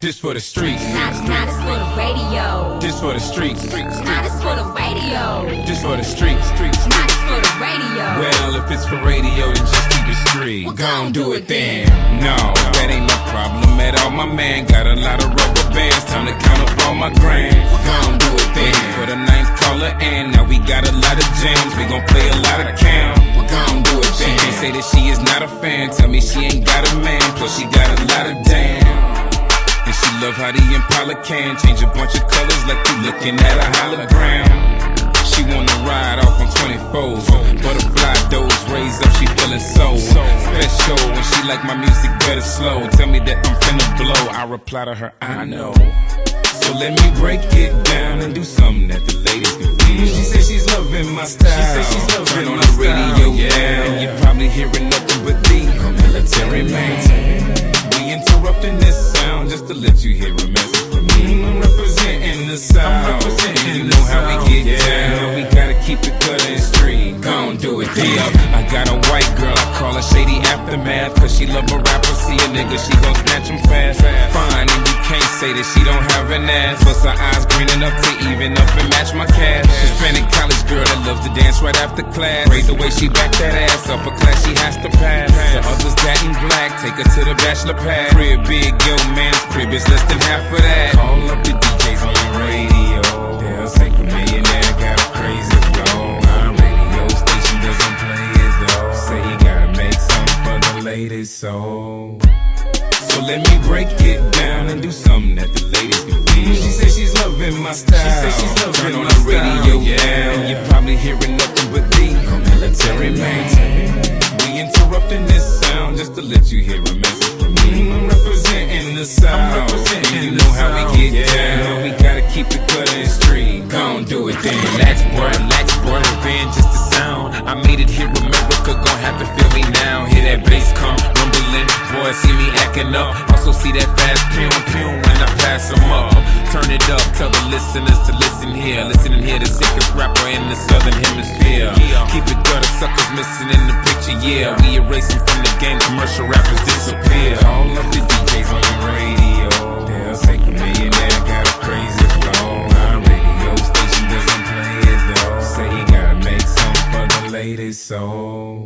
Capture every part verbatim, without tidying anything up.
This for the streets. Not, not it's for the radio. This for the streets. Not it's for the radio. This for the streets. Streets. Not it's for the radio. Well, if it's for radio, then just keep it street. Well, gon' do it then. No, that ain't no problem at all. My man got a lot of rubber bands. Time to count up all my grands. Well, gon' do it then. Waiting for the ninth caller, and now we got a lot of jams. We gon' play a lot of count. Well, gon' do it then. She can't say that she is not a fan. Tell me she ain't got a man. Plus she got a lot of damn. And she love how the Impala can change a bunch of colors like you looking at a hologram. She wanna ride off on twenty-fours, butterfly doors raised up, she feeling so special. And she like my music better slow. Tell me that I'm finna blow. I reply to her, I know. So let me break it down and do something that the ladies can feel. She said she's loving my style. She said she's loving on the radio, yeah. And you're probably hearing nothing but the military man. We interrupting this sound just to let you hear a message from me. I'm representing the South. I'm representing you know how we get down. We gotta keep it cut and street. Gon' do it, deal. I got a white girl, I call her Shady Aftermath. Cause she love a rapper, see a nigga, she gon' snatch him fast. Fine, and you can't say that she don't have an ass. Plus her eyes green enough to even up and match my cash. Hispanic college girl that loves to dance right after class. Praise the way she back that ass, upper class she has to pass. The others that in black, take her to the bachelor pad. Crib big, yo man's crib is less than half of that. Call up the D Js on your radio. They'll say Chamillionaire got a crazy flow. Our radio station doesn't play it though. Say you gotta make something for the ladies, so So let me break it down and do something that the ladies can feel. She said she's loving my style. She said she's loving on the radio, yeah. And you're probably hearing nothing but the military man. We interrupting this sound just to let you hear a message from me. I'm representing the South. I'm representing you know how we get down. We gotta keep it cut and street. Gon' do it then. Relax, boy, relax, boy. Revenge just the sound. I made it here, America gon' have to feel me now. Hear that bass come rumbling. Boy, see me acting up. Also see that fast pum pum when I pass them up. Turn it up, tell the listeners to listen here. Listen and hear the sickest rapper in the southern hemisphere. Keep it gutter, suckers missing in the picture, yeah. We erase them from the game, commercial rappers disappear. All of the D Js on the radio, they'll say Chamillionaire got a crazy flow. Our radio station doesn't play it though. Say you gotta make something for the ladies, so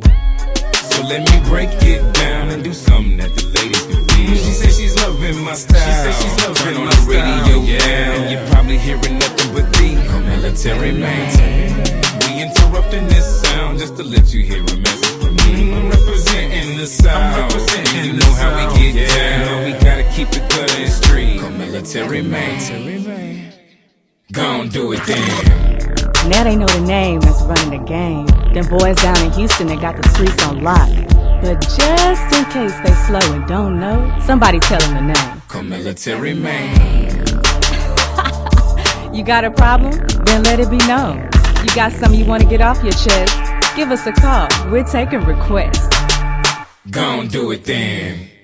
So let me break it down and do something that the ladies can feel. She said she's loving my style. She said she's loving on the radio, yeah. And you're probably hearing nothing but the military man. We interrupting this sound just to let you hear a message from me. I'm representing the South. I'm representing you know how we get down. We gotta keep it cut and street. Military man. Gon' do it then. Now they know the name that's running the game. Them boys down in Houston, they got the streets on lock. But just in case they slow and don't know, somebody tell them the name. Military man. You got a problem? Then let it be known. You got something you want to get off your chest? Give us a call. We're taking requests. Gon' do it then.